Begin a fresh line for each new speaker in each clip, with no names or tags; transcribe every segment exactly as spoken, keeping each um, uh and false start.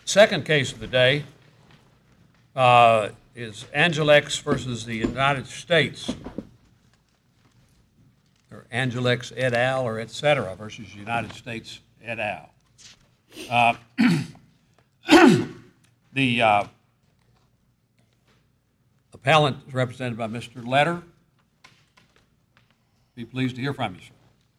Second case of the day uh, is Angelex versus the United States, or Angelex et al. Or et cetera versus United States et al. Uh, the uh, appellant is represented by Mister Letter. Be pleased to hear from you, sir.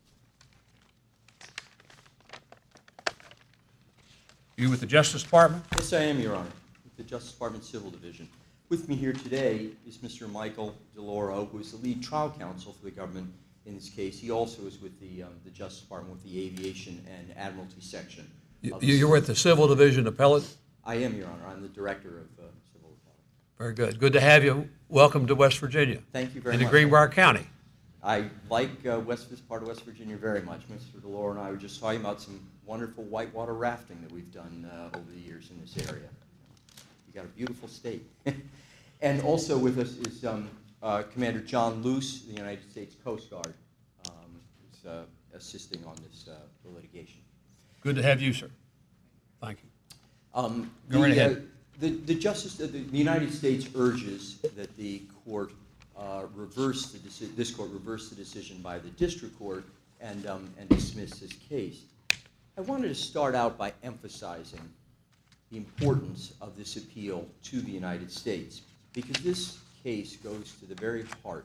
You with the Justice Department?
Yes, I am, Your Honor, with the Justice Department Civil Division. With me here today is Mister Michael DeLauro, who is the lead trial counsel for the government in this case. He also is with the, um, the Justice Department with the Aviation and Admiralty section.
You, you're with the Civil Division Appellate?
I am, Your Honor. I'm the director of uh, Civil Appellate.
Very good. Good to have you. Welcome to West Virginia.
Thank you very
in
much.
In Greenbrier County.
I like uh, West, this part of West Virginia very much. Mister DeLauro and I were just talking about some wonderful whitewater rafting that we've done uh, over the years in this area. You got a beautiful state. And also with us is um, uh, Commander John Luce, the United States Coast Guard, um, who's uh, assisting on this uh, litigation.
Good to have you, sir. Thank you.
Um,
Go
the,
right ahead.
Uh, the, the Justice, uh, the, the United States urges that the court uh, reverse the deci- this court reverse the decision by the district court and um, and dismiss this case. I wanted to start out by emphasizing the importance of this appeal to the United States, because this case goes to the very heart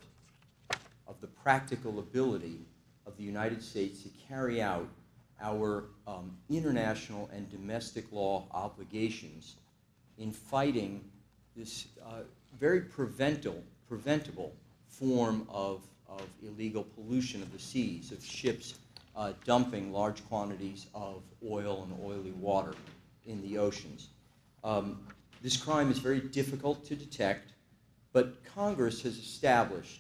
of the practical ability of the United States to carry out our um, international and domestic law obligations in fighting this uh, very preventable, preventable form of, of illegal pollution of the seas, of ships uh, dumping large quantities of oil and oily water in the oceans. Um, this crime is very difficult to detect, but Congress has established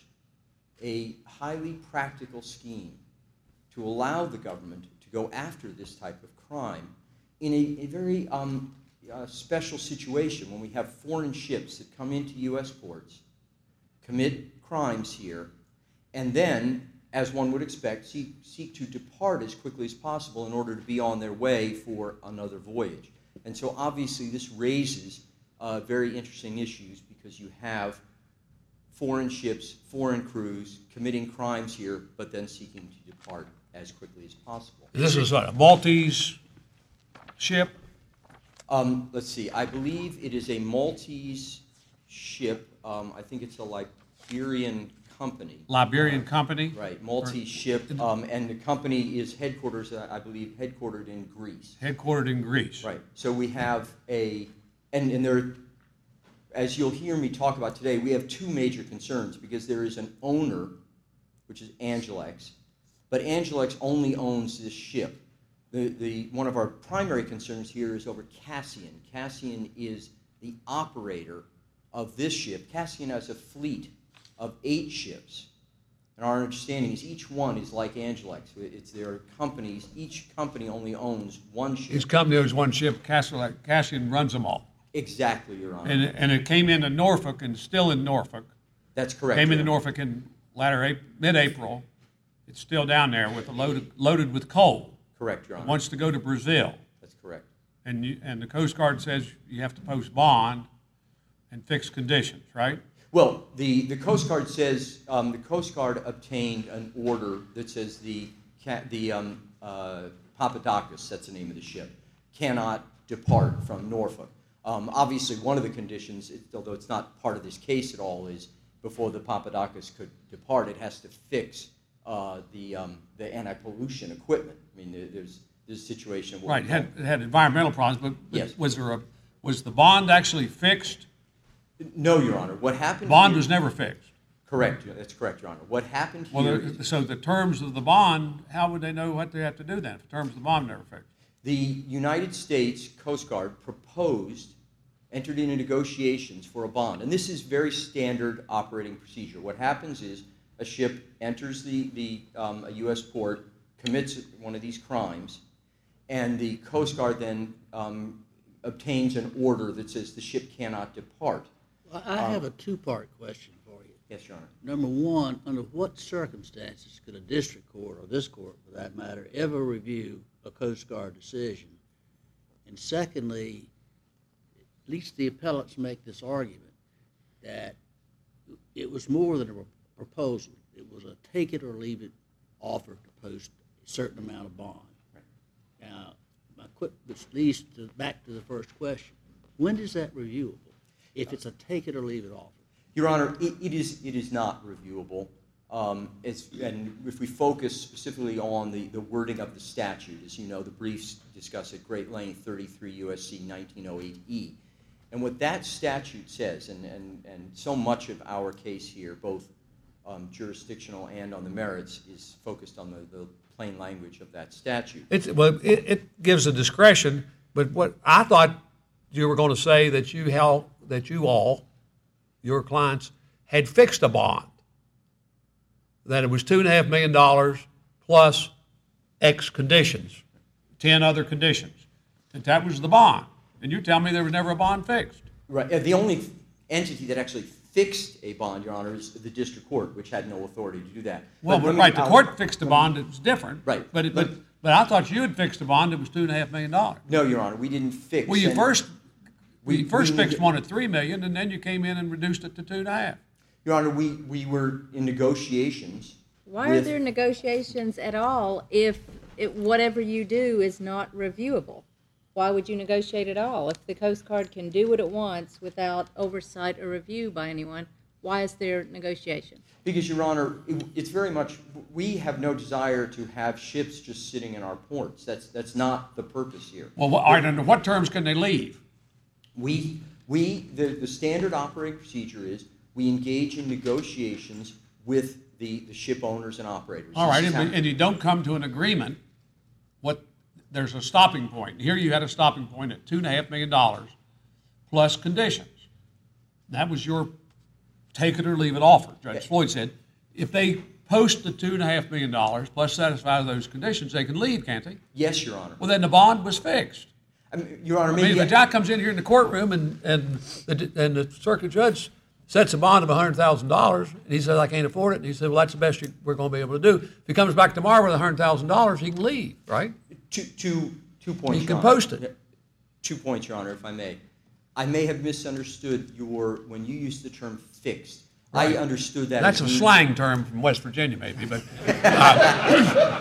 a highly practical scheme to allow the government to go after this type of crime in a, a very um, uh, special situation when we have foreign ships that come into U S ports, commit crimes here, and then, as one would expect, seek, seek to depart as quickly as possible in order to be on their way for another voyage. And so obviously this raises uh, very interesting issues, because you have foreign ships, foreign crews committing crimes here, but then seeking to depart as quickly as possible.
This is what, a Maltese ship?
Um, let's see, I believe it is a Maltese ship. Um, I think it's a Liberian company.
Liberian
uh,
company?
Right, Maltese ship, um, and the company is headquarters, uh, I believe, headquartered in Greece.
Headquartered in Greece.
Right, so we have a, and, and there, as you'll hear me talk about today, we have two major concerns, because there is an owner, which is Angelex, but Angelex only owns this ship. The, the, one of our primary concerns here is over Cassian. Cassian is the operator of this ship. Cassian has a fleet of eight ships. And our understanding is each one is like Angelex. It's their companies. Each company only owns one ship.
Each company owns one ship. Cassian, Cassian runs them all.
Exactly, Your Honor.
And, and it came into Norfolk and still in Norfolk.
That's correct.
Came
Your
into
Honor.
Norfolk in latter mid-April. It's still down there with a loaded, loaded with coal.
Correct, Your Honor.
It wants to go to Brazil.
That's correct.
And you, and the Coast Guard says you have to post bond and fix conditions, right?
Well, the, the Coast Guard says, um, the Coast Guard obtained an order that says the, ca- the um, uh, Papadakis, that's the name of the ship, cannot depart from Norfolk. Um, obviously, one of the conditions, it, although it's not part of this case at all, is before the Papadakis could depart, it has to fix uh, the, um, the anti-pollution equipment. I mean, there, there's, there's a situation where...
Right, it had, it had environmental problems, but, but
Yes.
was there a, was the bond actually fixed?
No, Your Honor. What happened
Bond
here-
was never fixed.
Correct. That's correct, Your Honor. What happened
Well,
here...
there-
is-
so the terms of the bond, how would they know what they have to do then if the terms of the bond never fixed?
The United States Coast Guard proposed, entered into negotiations for a bond. And this is very standard operating procedure. What happens is a ship enters the, the um, a U S port, commits one of these crimes, and the Coast Guard then um, obtains an order that says the ship cannot depart.
Well, I
Um,
have a two-part question for you.
Yes, Your Honor.
Number one, under what circumstances could a district court, or this court for that matter, ever review a Coast Guard decision? And secondly, least the appellants make this argument that it was more than a proposal. It was a take it or leave it offer to post a certain amount of bond. Right. Now, my quick, which leads to, back to the first question. When is that reviewable? If it's a take it or leave it offer?
Your Honor, it, it is it is not reviewable. Um, it's, and if we focus specifically on the, the wording of the statute, as you know, the briefs discuss at great length thirty-three U S C nineteen oh eight E. And what that statute says, and, and, and so much of our case here, both um, jurisdictional and on the merits, is focused on the, the plain language of that statute.
It's, well, it, it gives a discretion, but what I thought you were going to say that you held, that you all, your clients, had fixed a bond, that it was two and a half million dollars plus X conditions, ten other conditions, that that was the bond. And you tell me there was never a bond fixed.
Right. Uh, The only entity that actually fixed a bond, Your Honor, is the district court, which had no authority to do that.
Well,
But
but
let me-
right, the
I'll-
court fixed a bond that was different.
Right.
But, it- but, but I thought you had fixed a bond that was two and a half million dollars.
No, Your Honor, we didn't fix.
Well, you
any-
first,
We-
you first
we-
fixed one at three million, and then you came in and reduced it to two and a half.
Your Honor, we, we were in negotiations.
Why are
with-
there negotiations at all if it, whatever you do is not reviewable? Why would you negotiate at all? If the Coast Guard can do what it wants without oversight or review by anyone, why is there negotiation?
Because, Your Honor, it, it's very much, we have no desire to have ships just sitting in our ports. That's, that's not the purpose here.
Well, what- all right, under what terms can they leave?
We, we the, the standard operating procedure is we engage in negotiations with the, the ship owners and operators.
All
This
right,
is
and,
how-
and you don't come to an agreement, what, there's a stopping point. Here you had a stopping point at two and a half million dollars plus conditions. That was your take it or leave it offer. Judge Floyd said, if they post the two and a half million dollars plus satisfy those conditions, they can leave, can't they?
Yes, Your Honor.
Well, then the bond was fixed.
I mean, Your Honor,
I mean,
maybe.
if a guy comes in here in the courtroom and, and, the, and the circuit judge sets a bond of one hundred thousand dollars, and he says, I can't afford it, and he said, well, that's the best you, we're going to be able to do. If he comes back tomorrow with one hundred thousand dollars, he can leave, right?
Two, two, two points,
You
Your
can
Honor.
post it.
Yeah. Two points, Your Honor, if I may. I may have misunderstood your, when you used the term fixed. I understood that.
That's
as
a
meaning-
slang term from West Virginia, maybe, but uh,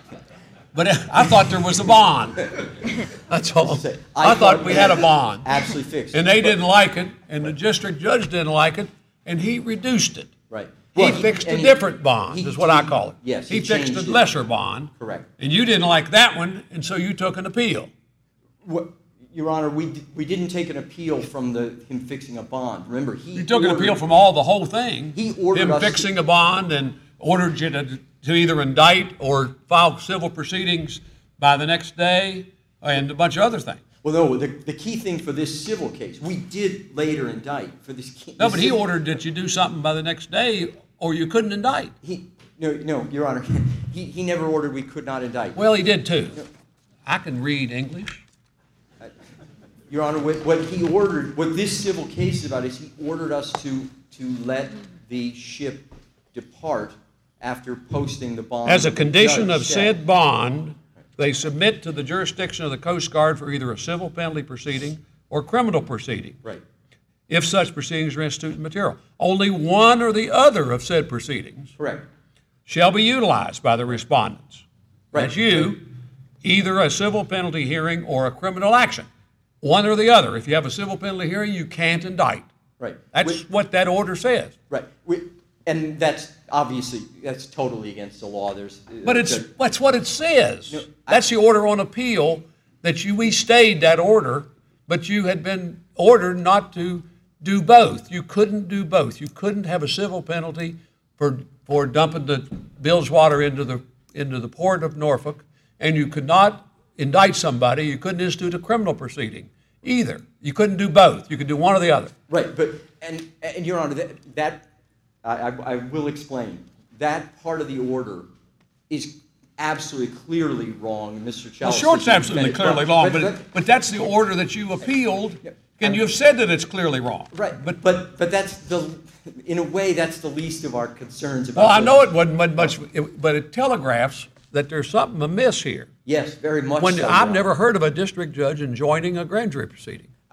but I thought there was a bond. That's all.
Say,
I thought we had a bond,
Absolutely fixed.
and they didn't like it, and the district judge didn't like it, and he reduced it.
Right.
He
Well,
fixed a
and he-
different bond,
he-
is what I call it.
Yes,
He
he
fixed a
changed it.
lesser bond.
Correct.
And you didn't like that one, and so you took an appeal.
What, Your Honor, we, di- we didn't take an appeal from the, him fixing a bond. Remember, he.
You took an
ordered-
appeal from all the whole thing.
He ordered
Him
us to-
fixing a bond and ordered you to, to either indict or file civil proceedings by the next day and a bunch of other things.
Well, no, the, the key thing for this civil case, we did later indict for this. ca-
No,
this
but he
civil-
ordered that you do something by the next day or you couldn't indict.
He, no, no, Your Honor, he, he never ordered we could not indict.
Well, he did too. I can read English.
Your Honor, what, what he ordered, what this civil case is about is he ordered us to, to let the ship depart after posting the bond.
As a
that the
condition
judge
of
set.
said bond, they submit to the jurisdiction of the Coast Guard for either a civil penalty proceeding or criminal proceeding,
Right.
if such proceedings are instituted material. Only one or the other of said proceedings
Correct.
shall be utilized by the respondents.
Right.
That's you, either a civil penalty hearing or a criminal action. One or the other. If you have a civil penalty hearing, you can't indict.
Right.
That's
We-
what that order says.
Right. We, and that's obviously, that's totally against the law. There's.
But it's
the-
that's what it says.
No, I-
That's the order on appeal that you we stayed that order, but you had been ordered not to do both. You couldn't do both. You couldn't have a civil penalty for for dumping the bilge water into the into the port of Norfolk, and you could not indict somebody. You couldn't institute a criminal proceeding either. You couldn't do both. You could do one or the other.
Right, but, and, and Your Honor, that, that I, I I will explain. That part of the order is absolutely clearly wrong, Mister
Well,
Chalice.
sure, it's
has
absolutely
been-
clearly wrong, but but that's the order that you appealed, and you've said that it's clearly wrong.
Right,
But
but, but that's the, in a way, that's the least of our concerns about.
well, I
this.
know it wasn't much, it- but it telegraphs that there's something amiss here.
Yes, very much
When
so, Your
I've
Honor.
never heard of a district judge enjoining a grand jury proceeding.
I-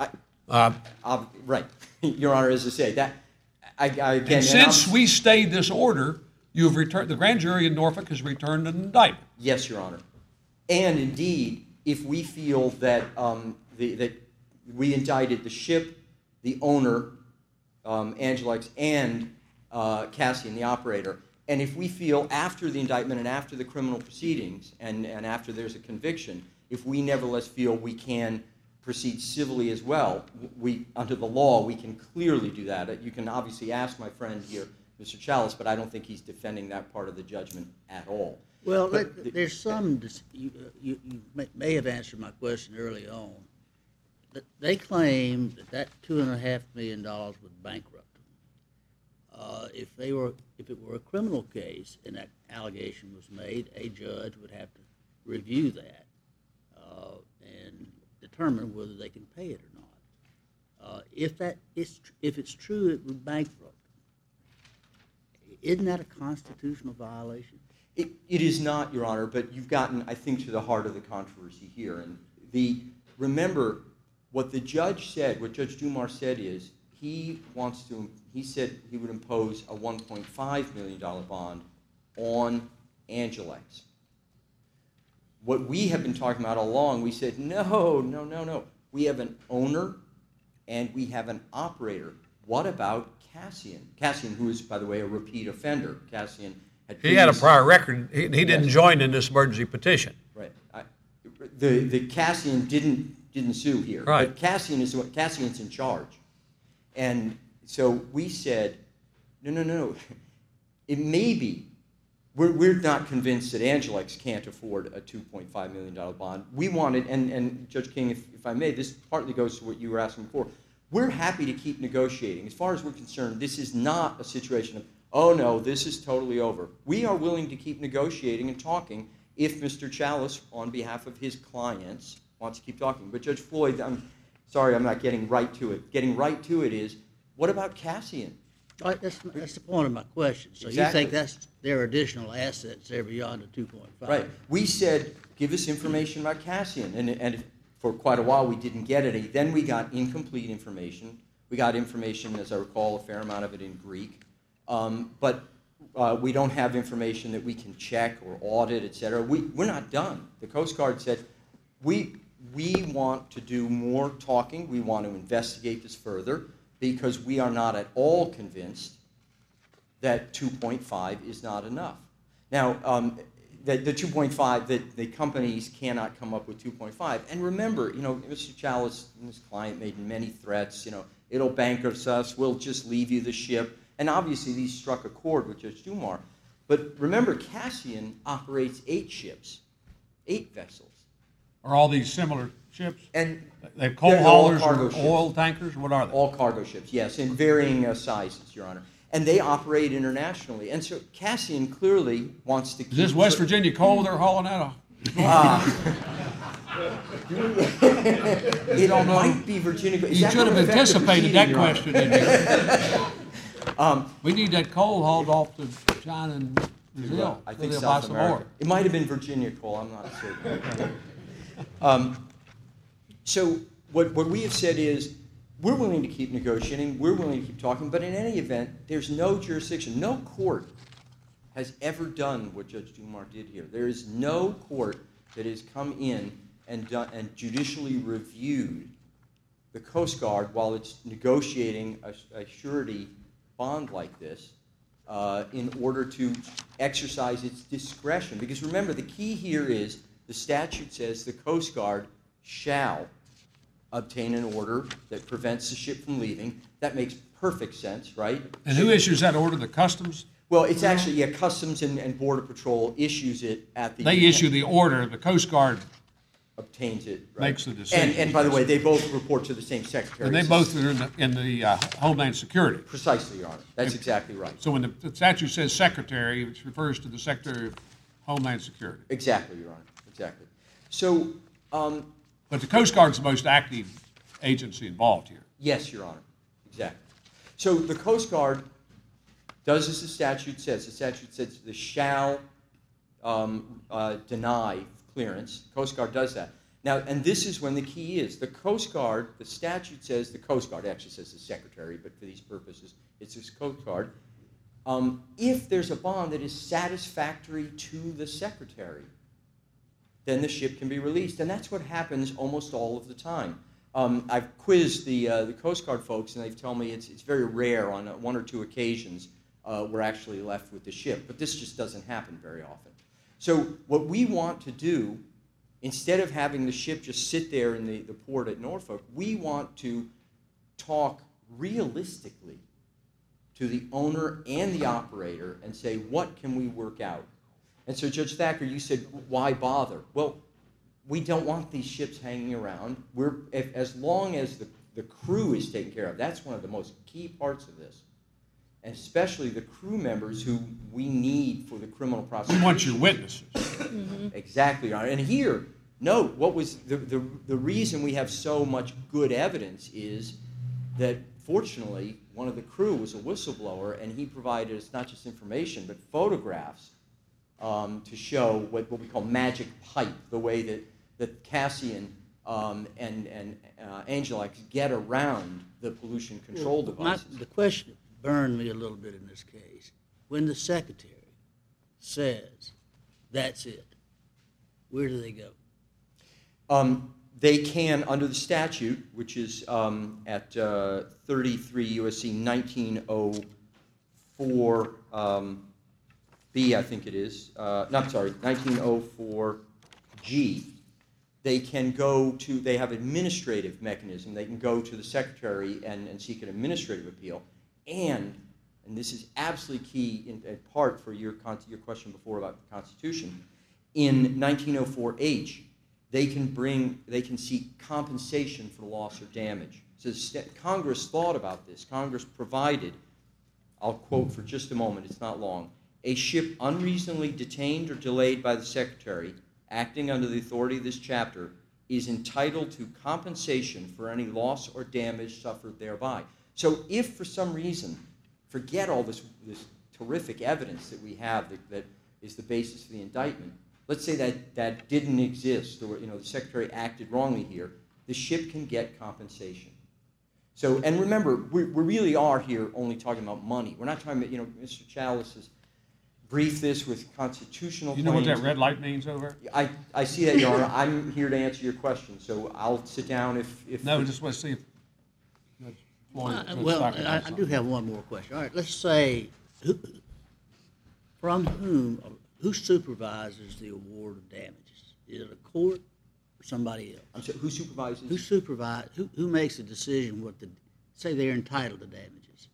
Uh,
Uh, right, Your Honor, as I say, that, I, I, again.
And since
I'm-
we stayed this order, you have returned, the grand jury in Norfolk has returned an indictment.
Yes, Your Honor. And indeed, if we feel that, um, the, that we indicted the ship, the owner, um, Angelex, and uh, Cassian, the operator, and if we feel after the indictment and after the criminal proceedings and, and after there's a conviction, if we nevertheless feel we can proceed civilly as well, we, under the law, we can clearly do that. You can obviously ask my friend here, Mister Chalice, but I don't think he's defending that part of the judgment at all.
Well,
But
there-
the-
there's some, dis- you, uh, you you may- may have answered my question early on. That They claim that that two and a half million dollars would bankrupt them. Uh, If they were, if it were a criminal case and that allegation was made, a judge would have to review that uh, and determine whether they can pay it or not. Uh, If that is, tr- if it's true, it would bankrupt them. Isn't that a constitutional violation?
It, it is not, Your Honor, but you've gotten, I think, to the heart of the controversy here. And the remember, what the judge said, what Judge Dumar said is, he wants to, he said he would impose a one point five million dollars bond on Angelex. What we have been talking about all along, we said, no, no, no, no. We have an owner and we have an operator. What about Cassian? Cassian, who is, by the way, a repeat offender. Cassian had
He had a
previously-
prior record. He, he didn't
Yes.
join in this emergency petition.
Right. I, the the Cassian didn't didn't sue here.
Right.
But Cassian is what Cassian's in charge, and so we said, no, no, no. It may be. We're we're not convinced that Angelex can't afford a two point five million dollar bond. We wanted, and and Judge King, if if I may, this partly goes to what you were asking before. We're happy to keep negotiating. As far as we're concerned, this is not a situation of, oh no, this is totally over. We are willing to keep negotiating and talking if Mister Chalice, on behalf of his clients, wants to keep talking. But Judge Floyd, I'm sorry, I'm not getting right to it. Getting right to it is, what about Cassian?
Right, that's, that's the point of my question. So you
Exactly.
think that's their additional assets there beyond the two point five?
Right. We said, give us information about Cassian. And, and for quite a while, we didn't get any. Then we got incomplete information. We got information, as I recall, a fair amount of it in Greek. Um, but uh, we don't have information that we can check or audit, et cetera. We, we're not done. The Coast Guard said, we, we want to do more talking. We want to investigate this further because we are not at all convinced that two point five is not enough. Now, um, the, the two point five, that the companies cannot come up with two point five. And remember, you know, Mister Chalice and his client made many threats, you know, it'll bankrupt us, we'll just leave you the ship. And obviously these struck a chord with Judge Dumar. But remember, Cassian operates eight ships, eight vessels.
Are all these similar ships?
And
They're coal
they're all
haulers
cargo
or
ships.
oil tankers? What are they?
All cargo ships, yes, in varying uh, sizes, Your Honor. And they operate internationally. And so Cassian clearly wants to keep...
Is this West Virginia coal they're hauling out of?
It might be Virginia. Is
You
that
should have
gonna affect the
anticipated that
proceeding, Your Honor?
question, didn't you?
Um,
We need that coal hauled off to China and Brazil.
I
so
think
they'll buy
South
some
America.
more.
It might have been Virginia coal, I'm not certain. um, so what, what we have said is, we're willing to keep negotiating, we're willing to keep talking, but in any event, there's no jurisdiction, no court has ever done what Judge Dumar did here. There is no court that has come in and done, and judicially reviewed the Coast Guard while it's negotiating a, a surety bond like this uh, in order to exercise its discretion. Because remember, the key here is the statute says the Coast Guard shall obtain an order that prevents the ship from leaving. That makes perfect sense, right?
And who issues that order? The Customs?
Well, it's actually, yeah, Customs and, and Border Patrol issues it at the...
They issue the order. The Coast Guard,
obtains it. Right?
Makes the decision.
And, and by the way, they both report to the same secretary.
and they both are in the, in the uh, Homeland Security.
Precisely, Your Honor. That's exactly right.
So when the, the statute says secretary, it refers to the Secretary of Homeland Security.
Exactly, Your Honor. Exactly. So, um,
But the Coast Guard's the most active agency involved here.
yes, Your Honor. Exactly. So the Coast Guard does as the statute says. The statute says the shall um, uh, deny clearance. Coast Guard does that. Now, and this is when the key is. The Coast Guard, the statute says, the Coast Guard actually says the Secretary, but for these purposes, it's this Coast Guard. Um, if there's a bond that is satisfactory to the Secretary, then the ship can be released. And that's what happens almost all of the time. Um, I've quizzed the, uh, the Coast Guard folks, and they've told me it's, it's very rare. On one or two occasions, uh, we're actually left with the ship. But this just doesn't happen very often. So what we want to do, instead of having the ship just sit there in the, the port at Norfolk, we want to talk realistically to the owner and the operator and say, what can we work out? And so, Judge Thacker, you said, why bother? Well, we don't want these ships hanging around. We're, if, as long as the, the crew is taken care of, that's one of the most key parts of this. And especially the crew members who we need for the criminal prosecution.
We want your witnesses.
Mm-hmm.
Exactly, Your Honor. And here, note, what was the, the, the reason we have so much good evidence is that, fortunately, one of the crew was a whistleblower, and he provided us not just information, but photographs um, to show what, what we call magic pipe, the way that, that Cassian um, and, and uh, Angelex get around the pollution control devices.
My, the question burned me a little bit in this case. When the Secretary says, that's it, where do they go?
Um, they can, under the statute, which is um, at uh, thirty-three U S C nineteen oh four um, B, I think it is. Uh, no, I'm sorry, nineteen oh four G. They can go to, they have administrative mechanism. They can go to the Secretary and, and seek an administrative appeal. And, and this is absolutely key in, in part for your, your question before about the Constitution, in nineteen oh four H, they can bring, they can seek compensation for loss or damage. So Congress thought about this. Congress provided, I'll quote for just a moment, it's not long, a ship unreasonably detained or delayed by the Secretary, acting under the authority of this chapter, is entitled to compensation for any loss or damage suffered thereby. So if for some reason, forget all this, this terrific evidence that we have that, that is the basis for the indictment, let's say that that didn't exist, or you know the Secretary acted wrongly here, the ship can get compensation. So, and remember, we, we really are here only talking about money. We're not talking about, you know, Mister Chalice has briefed this with constitutional
You know what
claims.
that red light means over?
I, I see that, Your Honor. I'm here to answer your question, so I'll sit down if... if
No, just want to see if Judge Floyd...
Uh,
Judge
well,
Thacker has
I, I
something.
do have one more question. All right, let's say, who, from whom, who supervises the award of damages? Is it a court or somebody else?
I'm sorry, who supervises?
Who supervise, who, who makes a decision what the, say they're entitled to damages?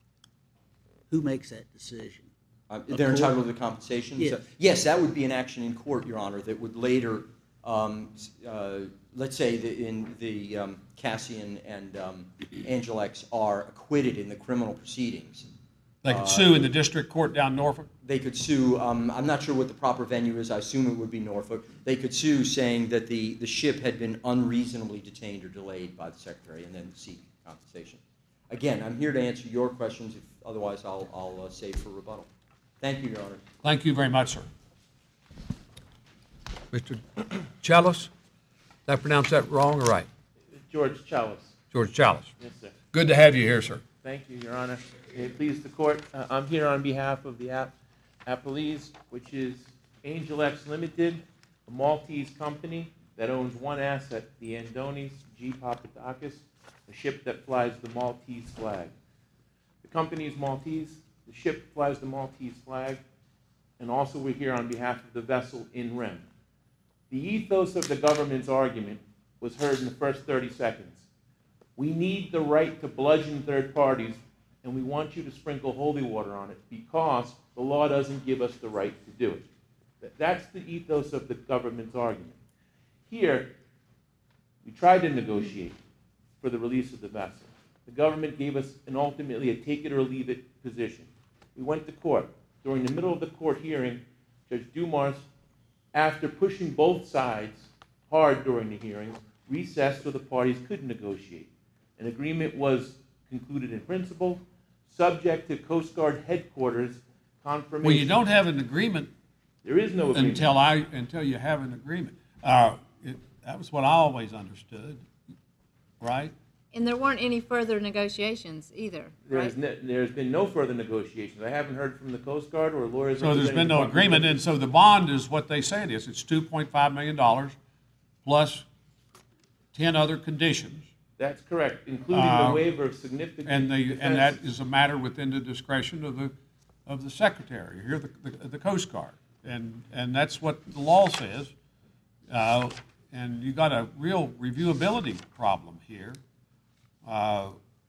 Who makes that decision?
Uh,
A
they're
court?
entitled to compensation?
Yes.
So, yes, that would be an action in court, Your Honor, that would later, um, uh, let's say the, in the um, Cassian and um, Angelex are acquitted in the criminal proceedings.
They could sue in the district court down Norfolk?
They could sue, um, I'm not sure what the proper venue is, I assume it would be Norfolk. They could sue saying that the, the ship had been unreasonably detained or delayed by the Secretary and then seek compensation. Again, I'm here to answer your questions, if otherwise I'll, I'll uh, save for rebuttal. Thank you, Your Honor.
Thank you very much, sir. Mister Chalice, did I pronounce that wrong or right?
George Chalice.
George Chalice.
Yes, sir.
Good to have you here, sir.
Thank you, Your Honor. May it please the court, uh, I'm here on behalf of the App Appalese, which is Angelex Limited, a Maltese company that owns one asset, the Andonis G. Papadakis, a ship that flies the Maltese flag. The company is Maltese, the ship flies the Maltese flag, and also we're here on behalf of the vessel in rem. The ethos of the government's argument was heard in the first thirty seconds. We need the right to bludgeon third parties, and we want you to sprinkle holy water on it because the law doesn't give us the right to do it. That's the ethos of the government's argument. Here, we tried to negotiate for the release of the vessel. The government gave us an ultimately a take-it-or-leave-it position. We went to court. During the middle of the court hearing, Judge Dumars, after pushing both sides hard during the hearings, recessed so the parties could negotiate. An agreement was concluded in principle, subject to Coast Guard headquarters confirmation.
Well, you don't have an agreement
There is no agreement.
until I, until you have an agreement. Uh, it- that was what I always understood, right?
And there weren't any further negotiations either,
There's,
right?
ne- there's been no further negotiations. I haven't heard from the Coast Guard or lawyers.
So there's been no
representing the
agreement,
Department
and so the bond is what they say it is. It's two point five million dollars plus ten other conditions.
That's correct, including
Uh,
the waiver of significant
And the, and that
defenses.
is a matter within the discretion of the, of the secretary, here, the, the, the Coast Guard. And, and that's what the law says. Uh, and you got a real reviewability problem here, uh,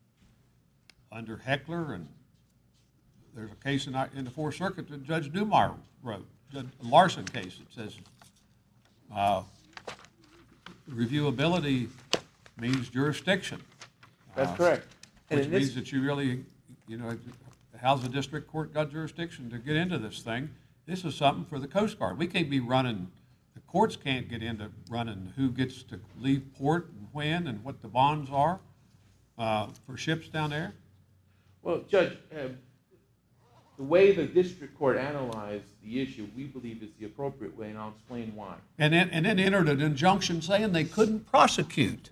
under Heckler, and there's a case in, our- in the Fourth Circuit that Judge Dumar wrote, Judge Larson case, that says, uh, reviewability means jurisdiction.
That's correct. And
Which
in this,
means that you really, you know, how's the district court got jurisdiction to get into this thing? This is something for the Coast Guard. We can't be running, the courts can't get into running who gets to leave port and when and what the bonds are uh, for ships down there.
well, Judge, uh, the way the district court analyzed the issue, we believe is the appropriate way, and I'll explain why.
And then, and then entered an injunction saying they couldn't prosecute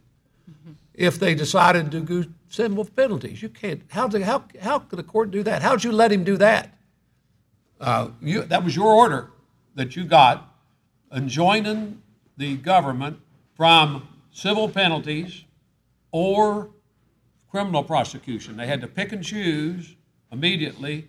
if they decided to do civil penalties. You can't, how, the, how, how could the court do that? How'd you let him do that? Uh, you, that was your order that you got, enjoining the government from civil penalties or criminal prosecution. They had to pick and choose immediately,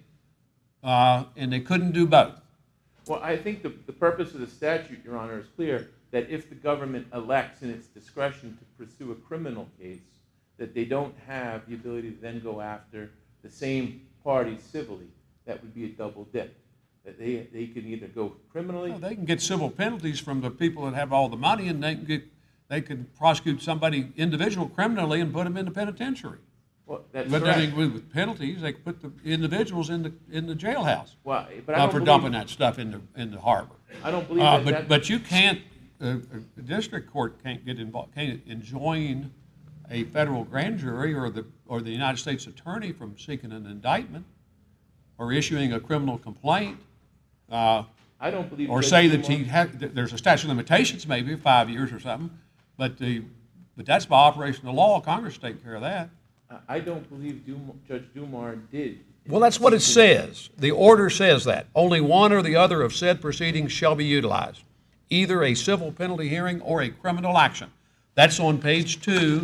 uh, and they couldn't do both.
Well, I think the, the purpose of the statute, Your Honor, is clear, that if the government elects in its discretion to pursue a criminal case, that they don't have the ability to then go after the same party civilly. That would be a double dip. That they, they can either go criminally.
Well, they can get civil penalties from the people that have all the money, and they can get, they can prosecute somebody individual criminally and put them in the penitentiary.
Well, that's
But
correct.
nothing to do with penalties. They can put the individuals in the in the jailhouse
Well, but I
uh,
don't
for
believe,
dumping that stuff in the in the harbor.
I don't believe
Uh,
that,
but
that
but you can't. Uh, a district court can't get involved. Can't enjoin a federal grand jury or the or the United States attorney from seeking an indictment or issuing a criminal complaint. Uh,
I don't believe.
Or
Judge
say that
Dumont-
he had, that there's a statute of limitations, maybe five years or something, but the, but that's by operation of law. Congress take care of that.
I don't believe Dum- Judge Dumar did.
Well, that's what it says. The order says that. Only one or the other of said proceedings shall be utilized, either a civil penalty hearing or a criminal action. That's on page two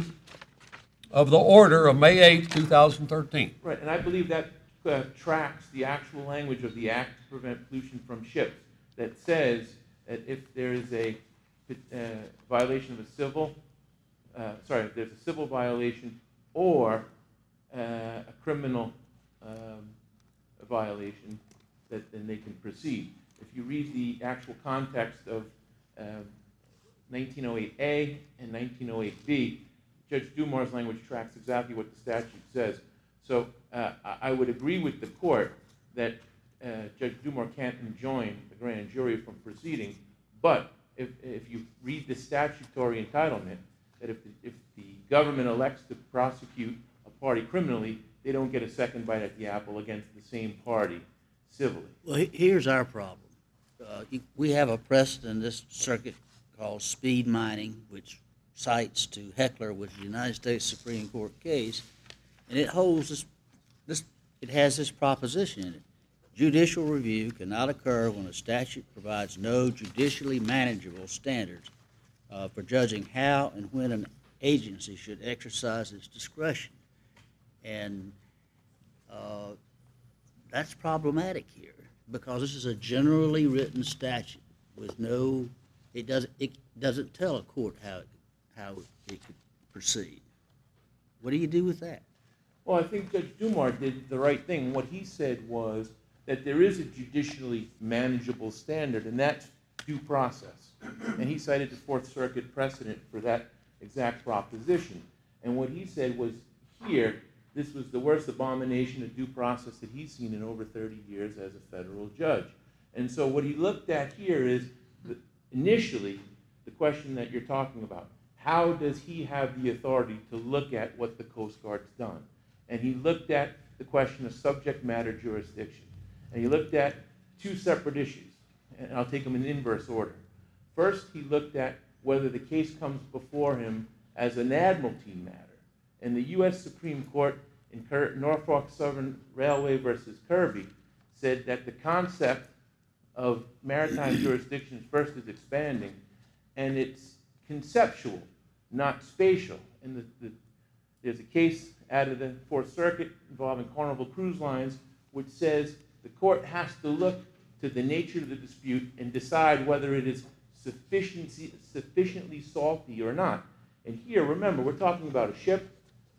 of the order of May eighth, two thousand thirteen.
Right, and I believe that uh, tracks the actual language of the Act to Prevent Pollution from Ships that says that if there is a uh, violation of a civil, uh, sorry, if there's a civil violation or uh, a criminal um, violation, that then they can proceed. If you read the actual context of uh, nineteen oh eight A and nineteen oh eight B, Judge Dumar's language tracks exactly what the statute says. So uh, I I would agree with the court that uh, Judge Dumar can't enjoin the grand jury from proceeding, but if, if you read the statutory entitlement, that if the, if the government elects to prosecute a party criminally, they don't get a second bite at the apple against the same party civilly.
Well, he- here's our problem. Uh, you- We have a precedent in this circuit called speed mining, which cites to Heckler, which is a United States Supreme Court case, and it holds this, this, it has this proposition in it. Judicial review cannot occur when a statute provides no judicially manageable standards uh, for judging how and when an agency should exercise its discretion. And uh, that's problematic here, because this is a generally written statute with no, it doesn't, it doesn't tell a court how, it- how it could proceed. What do you do with that?
Well, I think Judge Dumar did the right thing. What he said was that there is a judicially manageable standard, and that's due process. And he cited the Fourth Circuit precedent for that exact proposition. And what he said was, here, this was the worst abomination of due process that he's seen in over thirty years as a federal judge. And so what he looked at here is, the, initially, the question that you're talking about. How does he have the authority to look at what the Coast Guard's done? And he looked at the question of subject matter jurisdiction. And he looked at two separate issues, and I'll take them in inverse order. First, he looked at whether the case comes before him as an admiralty matter. And the U S Supreme Court in Cur- Norfolk Southern Railway versus Kirby said that the concept of maritime jurisdiction first is expanding, and it's conceptual, not spatial. And the, the, there's a case out of the Fourth Circuit involving Carnival Cruise Lines, which says the court has to look to the nature of the dispute and decide whether it is sufficiency, sufficiently salty or not. And here, remember, we're talking about a ship,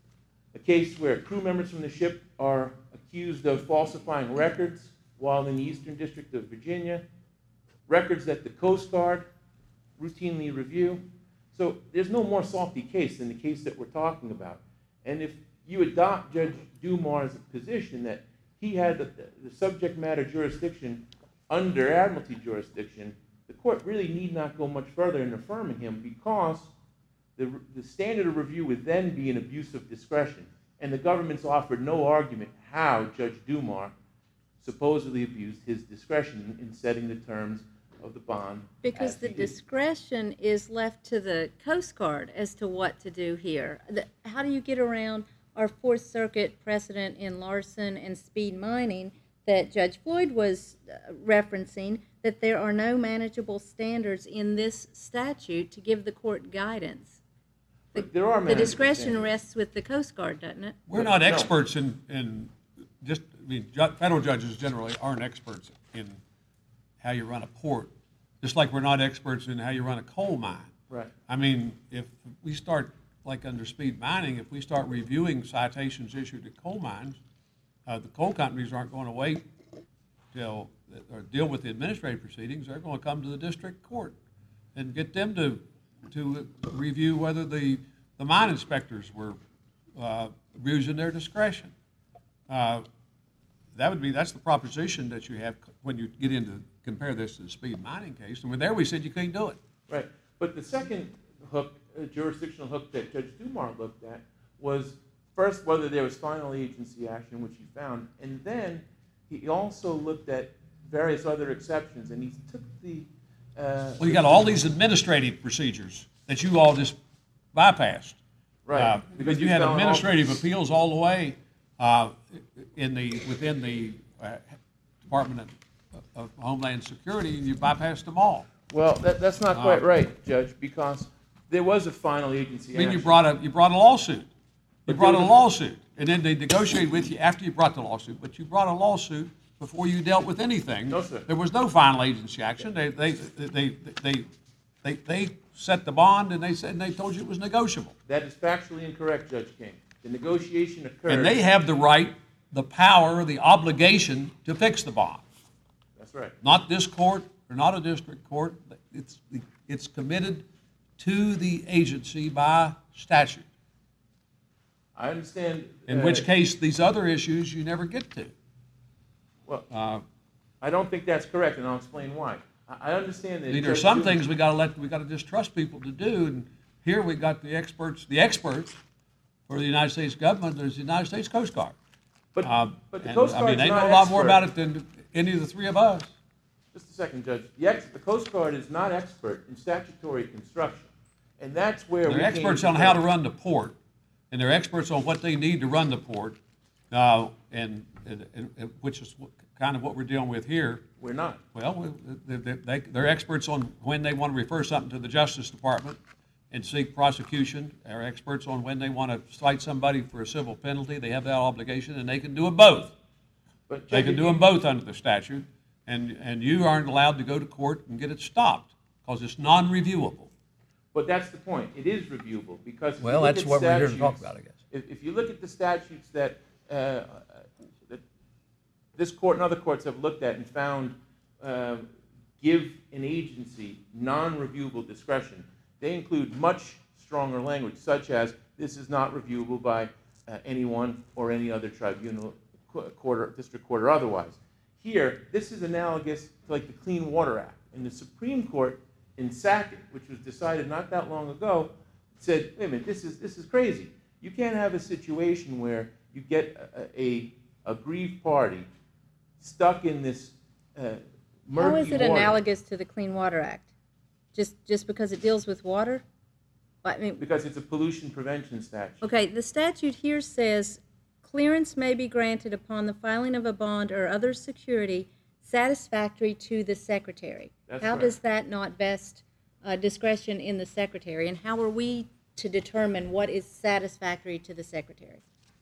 a case where crew members from the ship are accused of falsifying records while in the Eastern District of Virginia, records that the Coast Guard routinely review. So there's no more salty case than the case that we're talking about. And if you adopt Judge Dumar's position that he had the, the subject matter jurisdiction under admiralty jurisdiction, the court really need not go much further in affirming him, because the, the standard of review would then be an abuse of discretion. And the government's offered no argument how Judge Dumar supposedly abused his discretion in setting the terms of the bond.
Because
as
the
he did.
discretion is left to the Coast Guard as to what to do here. The- How do you get around our Fourth Circuit precedent in Larson and Speed Mining that Judge Floyd was uh, referencing, that there are no manageable standards in this statute to give the court guidance? The,
But there are
the
manageable
discretion
standards.
rests with the Coast Guard, doesn't it?
We're not
No.
experts in, in just, I mean, ju- federal judges generally aren't experts in how you run a port, just like we're not experts in how you run a coal mine.
Right.
I mean, if we start, like under Speed Mining, if we start reviewing citations issued at coal mines, uh, the coal companies aren't going to wait till, or deal with the administrative proceedings. They're going to come to the district court and get them to, to review whether the, the mine inspectors were uh, using their discretion. Uh, That would be, that's the proposition that you have when you get into, compare this to the Speed Mining case. And when there we said you couldn't do it.
Right. But the second hook, uh, jurisdictional hook that Judge Dumar looked at was first whether there was final agency action, which he found, and then he also looked at various other exceptions, and he took the. Uh,
Well, you got all these administrative procedures that you all just bypassed.
Right.
Uh,
Because
Because you
he
had
found all-
administrative appeals all the way uh, in the, within the uh, Department of, of Homeland Security, and you bypassed them all.
Well, that, that's not quite right, Judge, because there was a final agency
I mean,
action.
you brought a, you brought a lawsuit. You
But
brought a
there was-
lawsuit, and then they negotiated with you after you brought the lawsuit, but you brought a lawsuit before you dealt with anything.
No, sir.
There was no final agency action. They, they, they, they, they, they set the bond, and they said, and they told you it was negotiable.
That is factually incorrect, Judge King. The negotiation occurred.
And they have the right, the power, the obligation to fix the bond.
That's right.
Not this court, or not a district court. It's, it's committed to the agency by statute.
I understand.
In
uh,
which case, these other issues you never get to.
Well,
Uh,
I don't think that's correct, and I'll explain why. I I understand that.
I mean, there are
Judge
some
Dumar-
things we gotta let, we gotta just trust people to do, and here we got the experts, the experts for the United States government, there's the United States Coast Guard.
But,
Um,
but the
and,
Coast
I mean,
Guard's
they
not
know a lot more
expert.
about it than any of the three of us.
Just a second, Judge. The, ex- the Coast Guard is not expert in statutory construction, and that's where we
They're
came
experts
into
on how to
play.
run the port, and they're experts on what they need to run the port, uh, and, and, and which is what- kind of what we're dealing with here.
We're not.
Well, we- they, they, they're experts on when they want to refer something to the Justice Department and seek prosecution. They're experts on when they want to cite somebody for a civil penalty. They have that obligation, and they can do them both.
But
They
Judge,
can do them both under the statute, and, and you aren't allowed to go to court and get it stopped, because it's non-reviewable.
But that's the point. It is reviewable because. if you
Well,
look
that's
at
what we're here to talk
statutes-
about, I guess.
If, if you look at the statutes that, uh, that this court and other courts have looked at and found uh, give an agency non-reviewable discretion, they include much stronger language, such as this is not reviewable by uh, anyone or any other tribunal, qu- court, or district court, or otherwise. Here, this is analogous to like the Clean Water Act. And the Supreme Court in Sackett, which was decided not that long ago, said, wait a minute, this is, this is crazy. You can't have a situation where you get a, a aggrieved party stuck in this uh, murky
How is it
water.
analogous to the Clean Water Act? Just, just because it deals with water? I mean,
Because it's a pollution prevention statute.
okay, the statute here says clearance may be granted upon the filing of a bond or other security satisfactory to the secretary.
That's
How
right.
does that not vest uh, discretion in the secretary? And how are we to determine what is satisfactory to the secretary?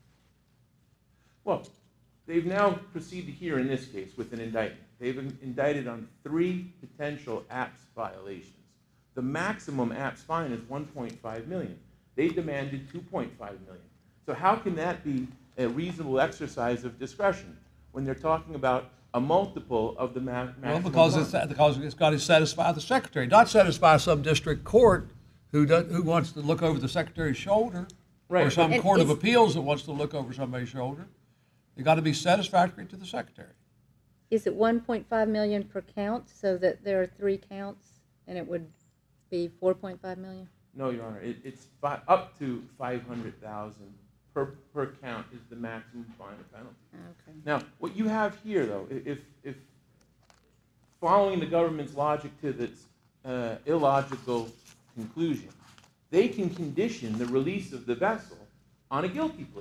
Well, they've now proceeded here in this case with an indictment. They've been indicted on three potential A P S violations. The maximum A P S fine is one point five million dollars. They demanded two point five million dollars. So how can that be a reasonable exercise of discretion when they're talking about a multiple of the ma- maximum
Well, because
fine?
it's, because it's got to satisfy the secretary, not satisfy some district court who does, who wants to look over the secretary's shoulder. Or
Right.
some
And
court of
is-
appeals that wants to look over somebody's shoulder. They got to be satisfactory to the secretary.
Is it one point five million per count, so that there are three counts, and it would be four point five million?
No, Your Honor, it, it's fi- up to five hundred thousand per, per count is the maximum fine or penalty.
Okay.
Now, what you have here, though, i- if, if following the government's logic to this uh, illogical conclusion, they can condition the release of the vessel on a guilty plea.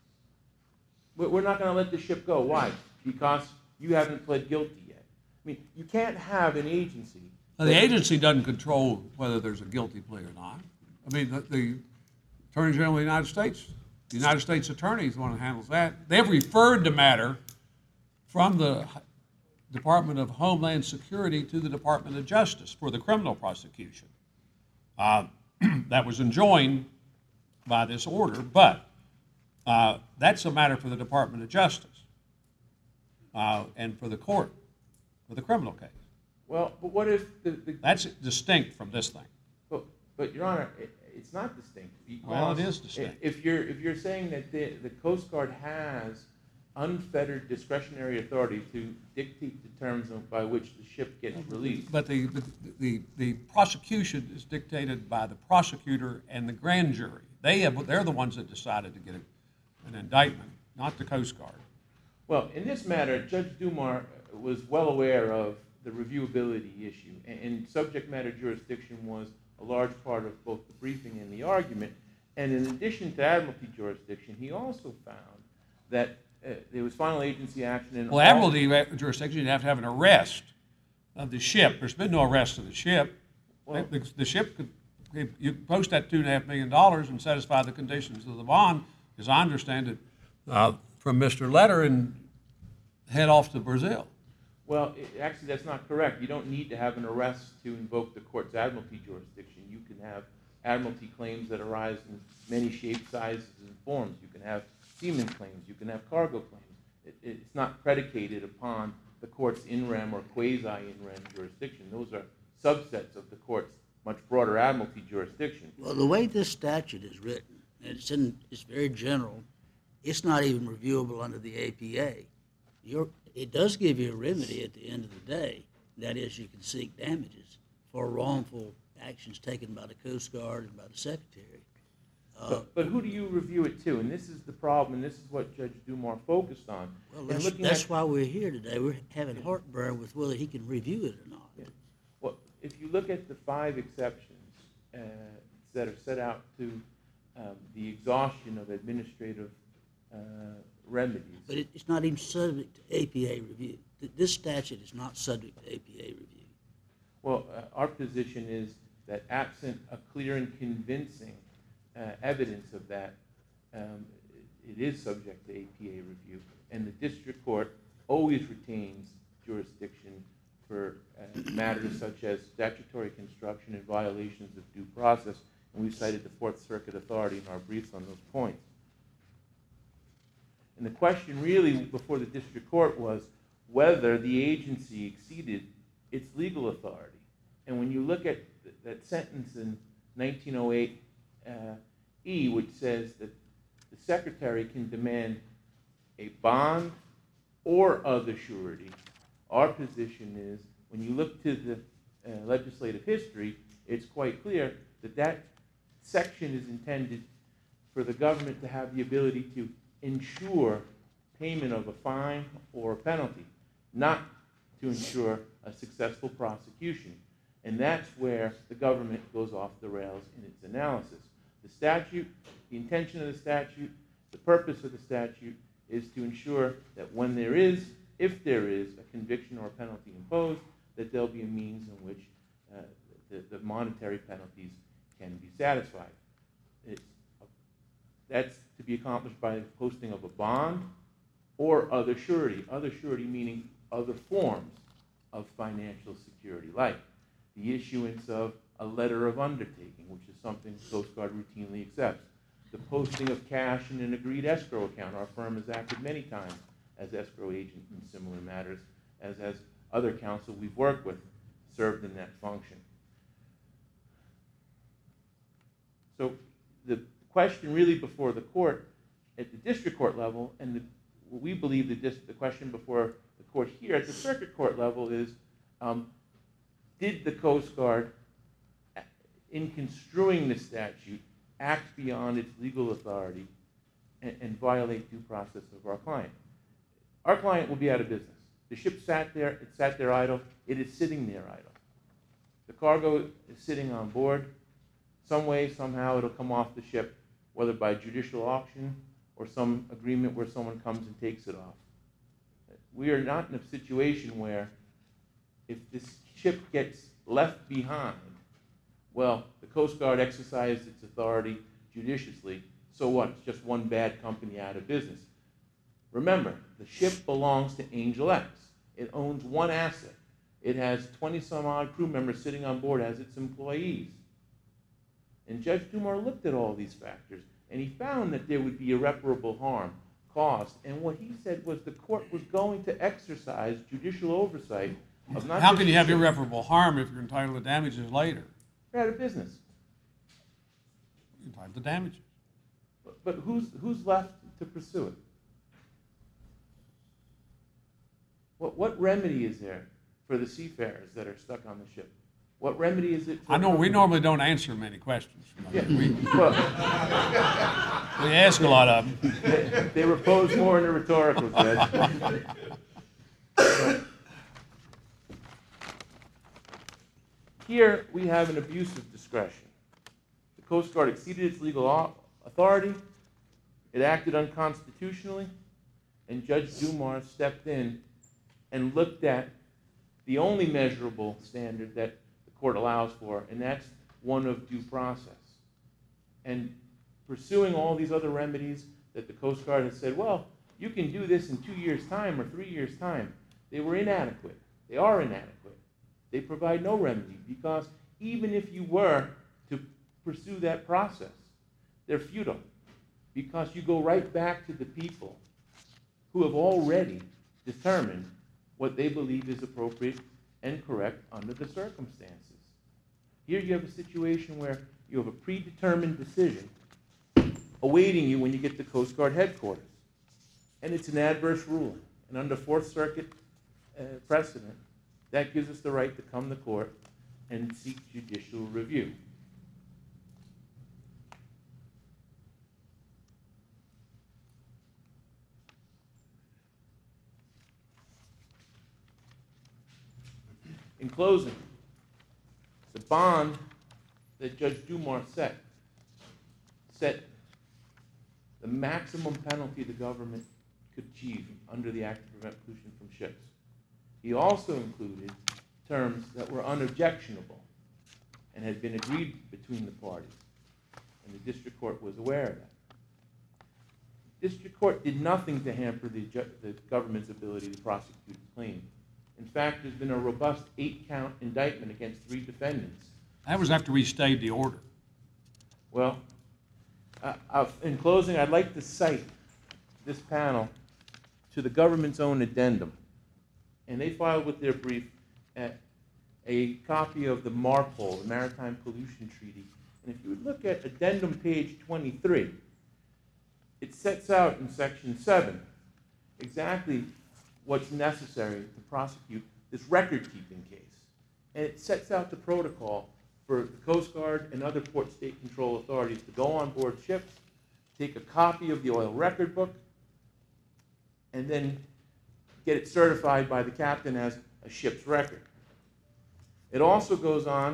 We're we're not going to let the ship go. Why? Because you haven't pled guilty yet. I mean, you can't have an agency.
Now, the agency doesn't control whether there's a guilty plea or not. I mean, the, the Attorney General of the United States, the United States Attorney is the one that handles that. They've referred the matter from the Department of Homeland Security to the Department of Justice for the criminal prosecution. Uh, that was enjoined by this order, but uh, that's a matter for the Department of Justice uh, and for the court, for the criminal case.
Well, but what if the, the
That's distinct from this thing.
But, but Your Honor, it, it's not distinct.
Well, it
because
is distinct.
If you're, if you're saying that the, the Coast Guard has unfettered discretionary authority to dictate the terms of- by which the ship gets released,
But the, the, the, the prosecution is dictated by the prosecutor and the grand jury. They have, they're the ones that decided to get a- an indictment, not the Coast Guard.
well, in this matter, Judge Dumar was well aware of the reviewability issue, and, and subject matter jurisdiction was a large part of both the briefing and the argument. And in addition to admiralty jurisdiction, he also found that uh, there was final agency action in
Well,
all-
admiralty jurisdiction, you have to have an arrest of the ship. There's been no arrest of the ship.
Well-
The, the ship could, if you post that two and a half million dollars and satisfy the conditions of the bond, as I understand it, uh, from Mister Letter, and head off to Brazil.
Well, i actually, that's not correct. You don't need to have an arrest to invoke the court's admiralty jurisdiction. You can have admiralty claims that arise in many shapes, sizes, and forms. You can have seaman claims. You can have cargo claims. It, it's not predicated upon the court's in rem or quasi-in rem jurisdiction. Those are subsets of the court's much broader admiralty jurisdiction.
Well, the way this statute is written, and it's in, it's very general, it's not even reviewable under the A P A. You're, it does give you a remedy at the end of the day. That is, you can seek damages for wrongful actions taken by the Coast Guard and by the Secretary. Uh,
But, but who do you review it to? And this is the problem, and this is what Judge Dumar focused on.
well,
In
that's,
looking
that's
at-
why we're here today. We're having heartburn with whether he can review it or not.
Yeah. Well, if you look at the five exceptions uh, that are set out to um, the exhaustion of administrative uh, remedies,
But it, it's not even subject to A P A review. Th- This statute is not subject to A P A review.
well, uh, our position is that absent a clear and convincing uh, evidence of that, um, it is subject to A P A review, and the district court always retains jurisdiction for uh, matters such as statutory construction and violations of due process, and we cited the Fourth Circuit authority in our briefs on those points. And the question really before the district court was whether the agency exceeded its legal authority. And when you look at th- that sentence in nineteen oh eight uh, E, which says that the secretary can demand a bond or other surety, our position is when you look to the uh, legislative history, it's quite clear that that section is intended for the government to have the ability to ensure payment of a fine or a penalty, not to ensure a successful prosecution. And that's where the government goes off the rails in its analysis. The statute, the intention of the statute, the purpose of the statute is to ensure that when there is, if there is, a conviction or a penalty imposed, that there'll be a means in which uh, the, the monetary penalties can be satisfied. It's, that's to be accomplished by the posting of a bond or other surety. Other surety meaning other forms of financial security, like the issuance of a letter of undertaking, which is something the Coast Guard routinely accepts. The posting of cash in an agreed escrow account. Our firm has acted many times as escrow agent in similar matters, as has other counsel we've worked with served in that function. So the question really before the court at the district court level, and the, what we believe the, dis, the question before the court here at the circuit court level is, um, did the Coast Guard, in construing the statute, act beyond its legal authority and, and violate due process of our client? Our client will be out of business. The ship sat there, it sat there idle, it is sitting there idle. The cargo is sitting on board. Some way, somehow, it'll come off the ship, whether by judicial auction or some agreement where someone comes and takes it off. We are not in a situation where if this ship gets left behind, well, the Coast Guard exercised its authority judiciously, so what? It's just one bad company out of business. Remember, the ship belongs to Angel X. It owns one asset. It has twenty some odd crew members sitting on board as its employees. And Judge Dumar looked at all these factors, and he found that there would be irreparable harm caused. And what he said was the court was going to exercise judicial oversight of not
How
just
can you
the
have
ship.
irreparable harm if you're entitled to damages later?
You're out of business.
You're entitled to damages.
But, but who's, who's left to pursue it? What, what remedy is there for the seafarers that are stuck on the ship? What remedy is it? For
I know we
company?
normally don't answer many questions.
Yeah.
We,
Well,
we ask a lot of them.
they, they were posed more in a rhetorical sense. But here we have an abuse of discretion. The Coast Guard exceeded its legal authority. It acted unconstitutionally, and Judge Dumar stepped in and looked at the only measurable standard that the court allows for, and that's one of due process. And pursuing all these other remedies that the Coast Guard has said, well, you can do this in two years' time or three years' time, they were inadequate. They are inadequate. They provide no remedy, because even if you were to pursue that process, they're futile, because you go right back to the people who have already determined what they believe is appropriate and correct under the circumstances. Here you have a situation where you have a predetermined decision awaiting you when you get to Coast Guard headquarters. And it's an adverse ruling. And under Fourth Circuit uh, precedent, that gives us the right to come to court and seek judicial review. In closing, the bond that Judge Dumar set set the maximum penalty the government could achieve under the Act to Prevent Pollution from Ships. He also included terms that were unobjectionable and had been agreed between the parties, and the district court was aware of that. The district court did nothing to hamper the, the government's ability to prosecute the claim. In fact, there's been a robust eight-count indictment against three defendants.
That was after we stayed the order.
Well, uh, uh, in closing, I'd like to cite this panel to the government's own addendum. And they filed with their brief uh, a copy of the MARPOL, the Maritime Pollution Treaty. And if you would look at addendum page twenty-three, it sets out in section seven exactly what's necessary to prosecute this record-keeping case. And it sets out the protocol for the Coast Guard and other port state control authorities to go on board ships, take a copy of the oil record book, and then get it certified by the captain as a ship's record. It also goes on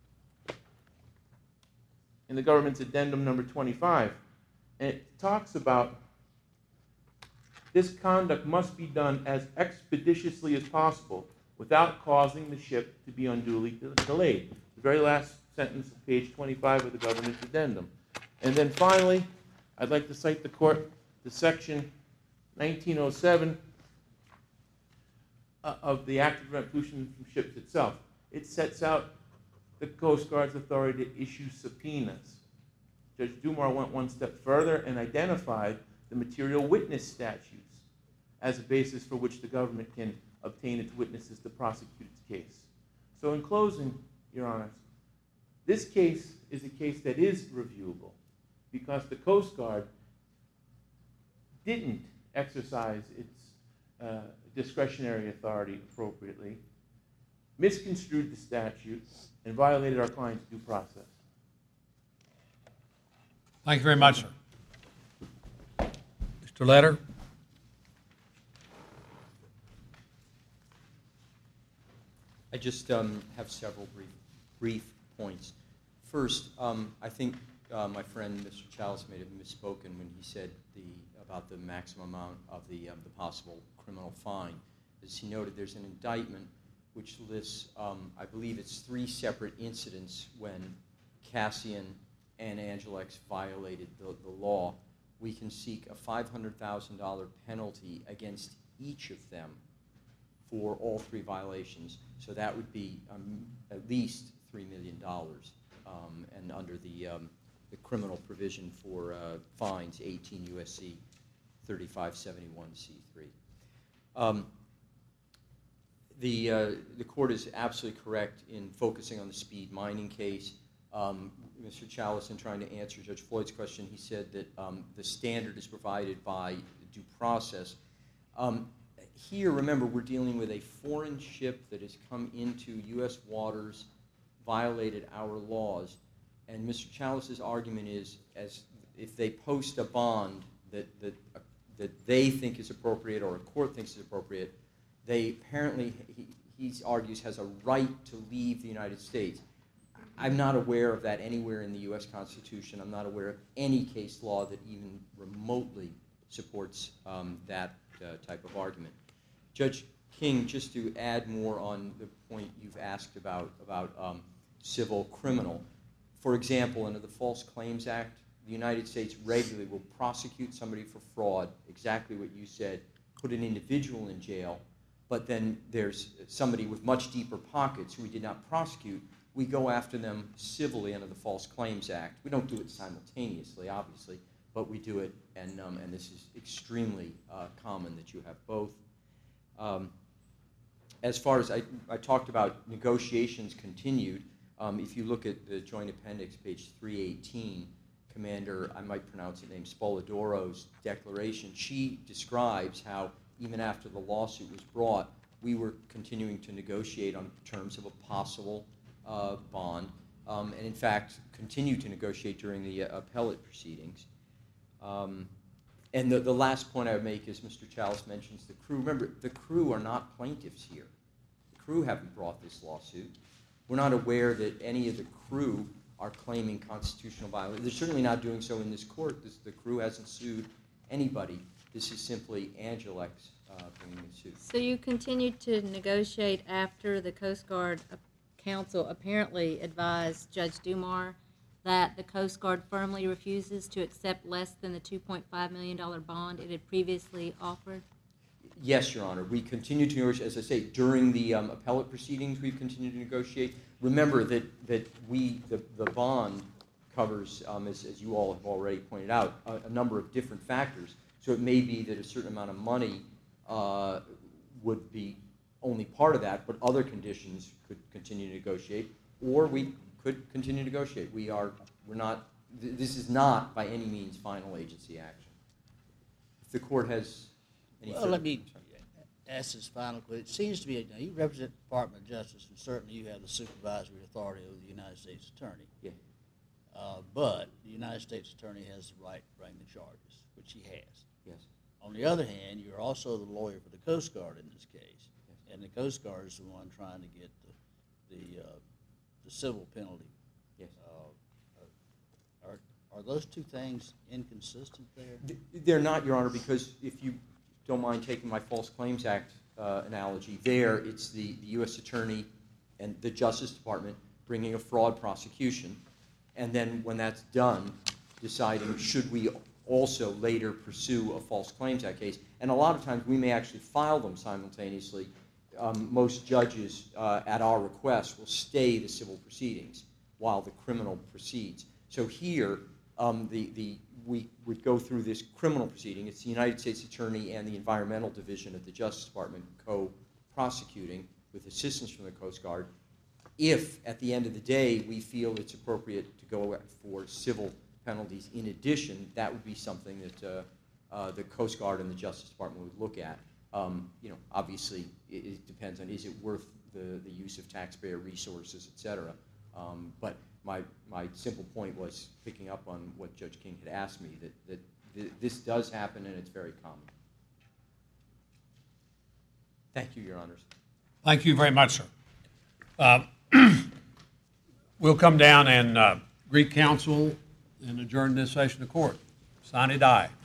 in the government's addendum number twenty-five, and it talks about this conduct must be done as expeditiously as possible without causing the ship to be unduly de- delayed. The very last sentence of page twenty-five of the government's addendum. And then finally, I'd like to cite the court to section nineteen oh seven uh, of the Act to Prevent Pollution from Ships itself. It sets out the Coast Guard's authority to issue subpoenas. Judge Dumar went one step further and identified the material witness statutes as a basis for which the government can obtain its witnesses to prosecute its case. So in closing, Your Honors, this case is a case that is reviewable because the Coast Guard didn't exercise its uh, discretionary authority appropriately, misconstrued the statute, and violated our client's due process.
Thank you very much, sir. Mister Letter?
I just um, have several brief, brief points. First, um, I think uh, my friend Mister Chalice may have misspoken when he said the, about the maximum amount of the, um, the possible criminal fine. As he noted, there's an indictment which lists, um, I believe it's three separate incidents when Cassian and Angelex violated the, the law. We can seek a five hundred thousand dollars penalty against each of them for all three violations. So that would be um, at least three million dollars. Um, and under the, um, the criminal provision for uh, fines, eighteen U S C thirty-five seventy-one C three. Um, the, uh, the court is absolutely correct in focusing on the speed mining case. Um, Mister Chalice, in trying to answer Judge Floyd's question, he said that um, the standard is provided by due process. Um, here, remember, we're dealing with a foreign ship that has come into U S waters, violated our laws, and Mister Chalice's argument is, as if they post a bond that that uh, that they think is appropriate or a court thinks is appropriate, they apparently, he, he argues, has a right to leave the United States. I'm not aware of that anywhere in the U S Constitution. I'm not aware of any case law that even remotely supports um, that uh, type of argument. Judge King, just to add more on the point you've asked about, about um, civil criminal, for example, under the False Claims Act, the United States regularly will prosecute somebody for fraud, exactly what you said, put an individual in jail, but then there's somebody with much deeper pockets who we did not prosecute. We go after them civilly under the False Claims Act. We don't do it simultaneously, obviously, but we do it, and, um, and this is extremely uh, common that you have both. Um, as far as I, I talked about negotiations continued, um, if you look at the Joint Appendix, page three eighteen, Commander, I might pronounce the name, Spoladoro's declaration, she describes how even after the lawsuit was brought, we were continuing to negotiate on terms of a possible uh, bond, um, and in fact, continue to negotiate during the uh, appellate proceedings. Um, and the, the last point I would make is Mister Chalice mentions the crew. Remember, the crew are not plaintiffs here. The crew haven't brought this lawsuit. We're not aware that any of the crew are claiming constitutional violation. They're certainly not doing so in this court. This, the crew hasn't sued anybody. This is simply Angelex uh, bringing the suit.
So you continued to negotiate after the Coast Guard counsel apparently advised Judge Dumar that the Coast Guard firmly refuses to accept less than the two point five million dollars bond it had previously offered?
Yes, Your Honor. We continue to negotiate. As I say, during the um, appellate proceedings, we've continued to negotiate. Remember that, that we, the, the bond covers, um, as, as you all have already pointed out, a, a number of different factors. So it may be that a certain amount of money uh, would be only part of that, but other conditions could continue to negotiate, or we could continue to negotiate. We are, we're not, th this is not by any means final agency action. If the court has any
Well,
further-
let me ask this final question. It seems to be, now you represent the Department of Justice, and certainly you have the supervisory authority over the United States Attorney.
Yeah.
Uh, but the United States Attorney has the right to bring the charges, which he has.
Yes.
On the other hand, you're also the lawyer for the Coast Guard in this case.
Yes.
And the Coast Guard is the one trying to get the, the, uh, the civil penalty.
Yes.
Uh, Are, are those two things inconsistent there?
Th- They're not, Your Honor, because if you don't mind taking my False Claims Act uh, analogy, there it's the, the U S Attorney and the Justice Department bringing a fraud prosecution, and then when that's done, deciding should we also later pursue a False Claims Act case. And a lot of times we may actually file them simultaneously. Um, most judges, uh, at our request, will stay the civil proceedings while the criminal proceeds. So here, um, the, the, we would go through this criminal proceeding. It's the United States Attorney and the Environmental Division of the Justice Department co-prosecuting with assistance from the Coast Guard. If, at the end of the day, we feel it's appropriate to go for civil penalties in addition, that would be something that uh, uh, the Coast Guard and the Justice Department would look at. Um, you know, obviously, it, it depends on is it worth the, the use of taxpayer resources, et cetera. Um, but my, my simple point was picking up on what Judge King had asked me, that, that th this does happen and it's very common. Thank you, Your Honors.
Thank you very much, sir. Uh, we'll come down and uh, greet counsel and adjourn this session of court. Sine die.